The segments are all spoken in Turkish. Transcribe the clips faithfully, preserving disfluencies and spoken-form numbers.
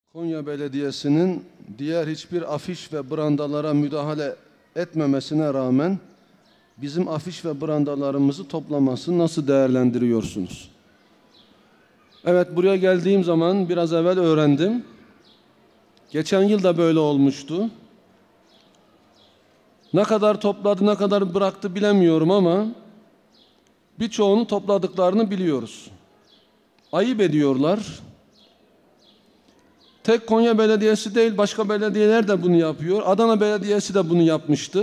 Konya Belediyesi'nin diğer hiçbir afiş ve brandalara müdahale etmemesine rağmen bizim afiş ve brandalarımızı toplamasını nasıl değerlendiriyorsunuz? Evet, buraya geldiğim zaman biraz evvel öğrendim. Geçen yıl da böyle olmuştu. Ne kadar topladı, ne kadar bıraktı bilemiyorum ama birçoğunu topladıklarını biliyoruz. Ayıp ediyorlar. Tek Konya Belediyesi değil, başka belediyeler de bunu yapıyor. Adana Belediyesi de bunu yapmıştı.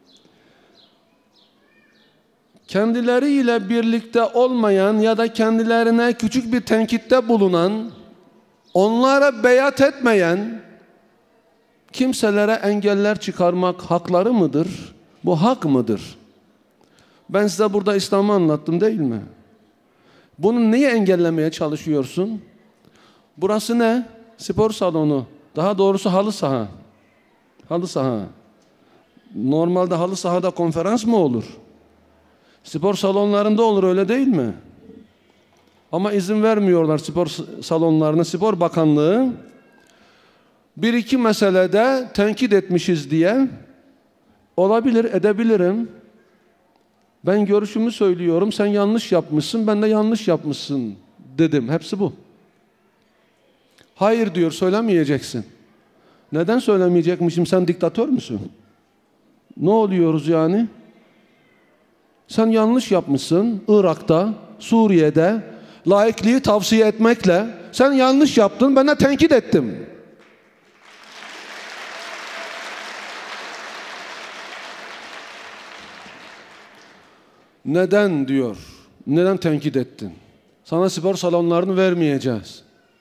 Kendileriyle birlikte olmayan ya da kendilerine küçük bir tenkitte bulunan, onlara beyat etmeyen kimselere engeller çıkarmak hakları mıdır? Bu hak mıdır? Ben size burada İslam'ı anlattım değil mi? Bunu neyi engellemeye çalışıyorsun? Burası ne? Spor salonu. Daha doğrusu halı saha. Halı saha. Normalde halı sahada konferans mı olur? Spor salonlarında olur, öyle değil mi? Ama izin vermiyorlar spor salonlarına. Spor Bakanlığı bir iki meselede tenkit etmişiz diye olabilir, edebilirim. Ben görüşümü söylüyorum. Sen yanlış yapmışsın, ben de yanlış yapmışsın dedim. Hepsi bu. Hayır diyor, söylemeyeceksin. Neden söylemeyecekmişim? Sen diktatör müsün? Ne oluyoruz yani? Sen yanlış yapmışsın Irak'ta, Suriye'de laikliği tavsiye etmekle. Sen yanlış yaptın, ben de tenkit ettim. Neden diyor? Neden tenkit ettin? Sana spor salonlarını vermeyeceğiz.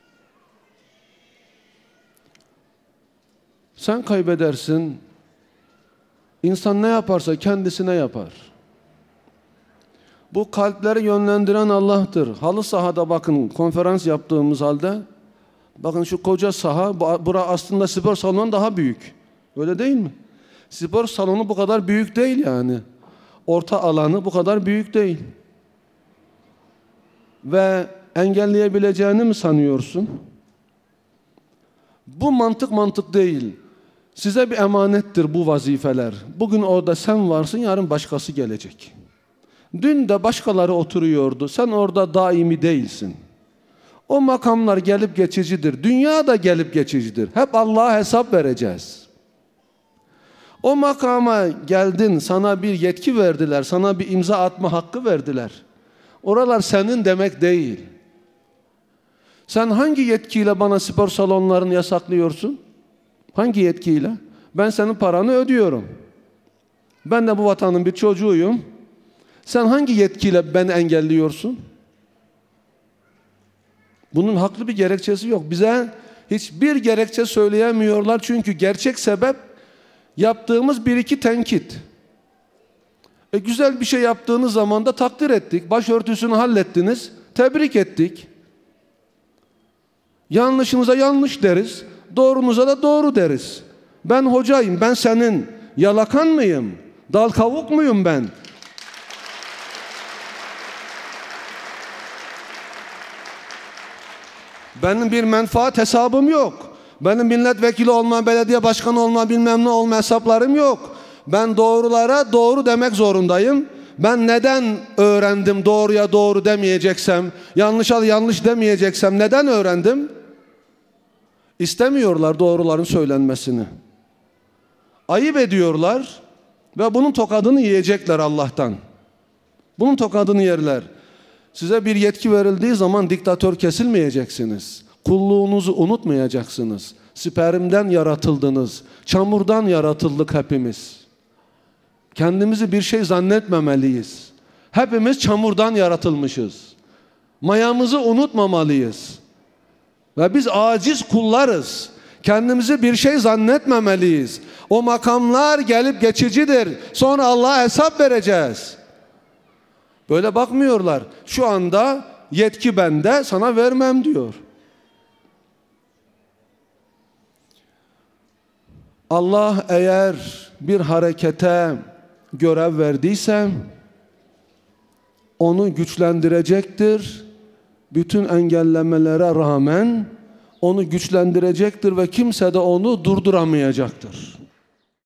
Sen kaybedersin. İnsan ne yaparsa kendisine yapar. Bu kalpleri yönlendiren Allah'tır. Halı sahada bakın, konferans yaptığımız halde bakın şu koca saha, bura aslında spor salonu daha büyük. Öyle değil mi? Spor salonu bu kadar büyük değil yani. Orta alanı bu kadar büyük değil. Ve engelleyebileceğini mi sanıyorsun? Bu mantık mantık değil. Size bir emanettir bu vazifeler. Bugün orada sen varsın, yarın başkası gelecek. Dün de başkaları oturuyordu. Sen orada daimi değilsin. O makamlar gelip geçicidir. Dünya da gelip geçicidir. Hep Allah'a hesap vereceğiz. O makama geldin, sana bir yetki verdiler, sana bir imza atma hakkı verdiler. Oralar senin demek değil. Sen hangi yetkiyle bana spor salonlarını yasaklıyorsun? Hangi yetkiyle? Ben senin paranı ödüyorum. Ben de bu vatanın bir çocuğuyum. Sen hangi yetkiyle beni engelliyorsun? Bunun haklı bir gerekçesi yok. Bize hiçbir gerekçe söyleyemiyorlar çünkü gerçek sebep yaptığımız bir iki tenkit. E güzel bir şey yaptığınız zaman da takdir ettik. Başörtüsünü hallettiniz. Tebrik ettik. Yanlışınıza yanlış deriz. Doğrunuza da doğru deriz. Ben hocayım. Ben senin yalakan mıyım? Dal kavuk muyum ben? Benim bir menfaat hesabım yok. Benim milletvekili olma, belediye başkanı olma, bilmem ne olma hesaplarım yok. Ben doğrulara doğru demek zorundayım. Ben neden öğrendim doğruya doğru demeyeceksem, yanlışa yanlış demeyeceksem neden öğrendim? İstemiyorlar doğruların söylenmesini. Ayıp ediyorlar ve bunun tokadını yiyecekler Allah'tan. Bunun tokadını yerler. Size bir yetki verildiği zaman diktatör kesilmeyeceksiniz. Kulluğunuzu unutmayacaksınız. Spermden yaratıldınız. Çamurdan yaratıldık hepimiz. Kendimizi bir şey zannetmemeliyiz. Hepimiz çamurdan yaratılmışız. Mayamızı unutmamalıyız. Ve biz aciz kullarız. Kendimizi bir şey zannetmemeliyiz. O makamlar gelip geçicidir. Sonra Allah'a hesap vereceğiz. Böyle bakmıyorlar. Şu anda yetki bende, sana vermem diyor. Allah eğer bir harekete görev verdiyse onu güçlendirecektir. Bütün engellemelere rağmen onu güçlendirecektir ve kimse de onu durduramayacaktır.